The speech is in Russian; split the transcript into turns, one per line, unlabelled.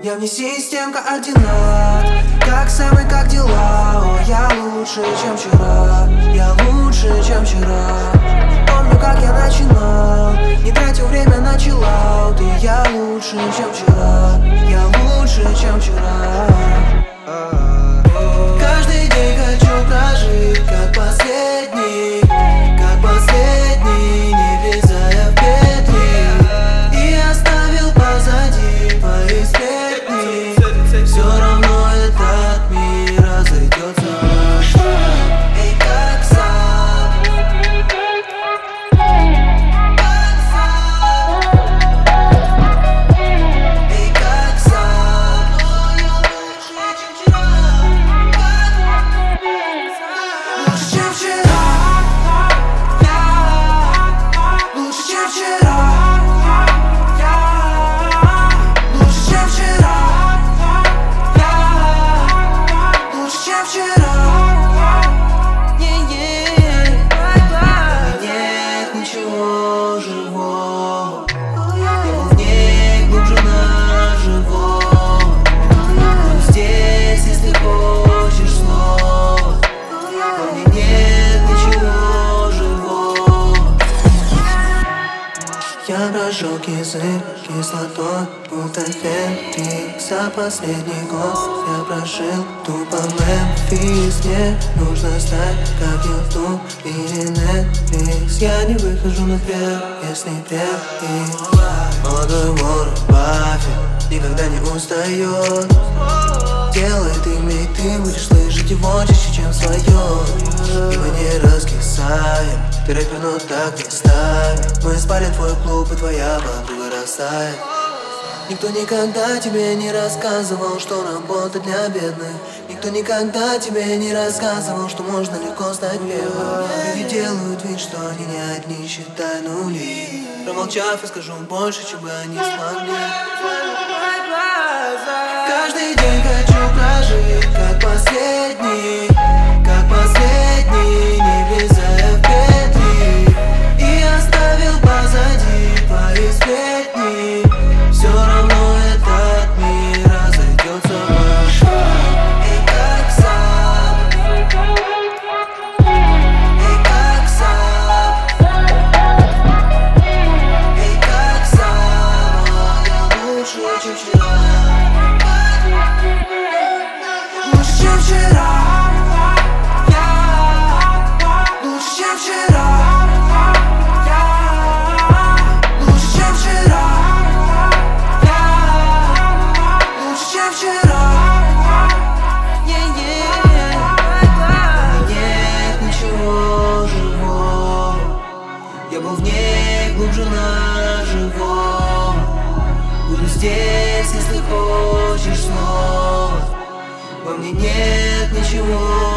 Я вне систем координат. Как самый, как дела? О, я лучше, чем вчера. Я лучше, чем вчера. Помню, как я начинал, не тратил время на чиллаут. И я лучше, чем вчера. Я лучше, чем вчера. Каждый день хочу прожить как последний, не влезая в петли. И оставил позади мои сплетни. Все равно этот мир разойдется. Эй, как сам, эй, как сам. О, я лучше, чем вчера. Лучше, чем вчера. Лучше, чем вчера. Лучше, чем вчера. Лучше, чем вчера. Нет ничего живого. Я был в ней глубже на живого. Здесь, если хочешь снова. Во мне нет ничего живого. Я прожег язык кислотой, будто фенрик. За последний год я прожил тупо Мемфис. Мне нужно знать, как YouTube или Netflix. Я не выхожу на прям, если прям. Молодой Уоррен Баффет никогда не устает. Делает имя, и ты будешь слышать его чаще, чем свое. И мы не раскисаем. Ты рэпер, но так местами. Мы спалим твой клуб, и твоя подруга растает. Никто никогда тебе не рассказывал, что работа для бедных. Никто никогда тебе не рассказывал, что можно легко стать первым. Люди делают вид, что они не одни, считай нули. Промолчав, я скажу больше, чем бы они смогли. Каждый день хочу прожить как последний, не влезая в петли. И оставил позади твои сплетни. Все равно этот мир разойдется. Эй, как сам, эй, как сам, эй, как сам. О, я лучше, чем вчера. Лучше, чем вчера. Лучше, чем вчера. Лучше, чем вчера. Лучше, чем вчера. Нет ничего живого. Я был в ней глубже на живого. Буду здесь, если хочешь снова. Во мне нет ничего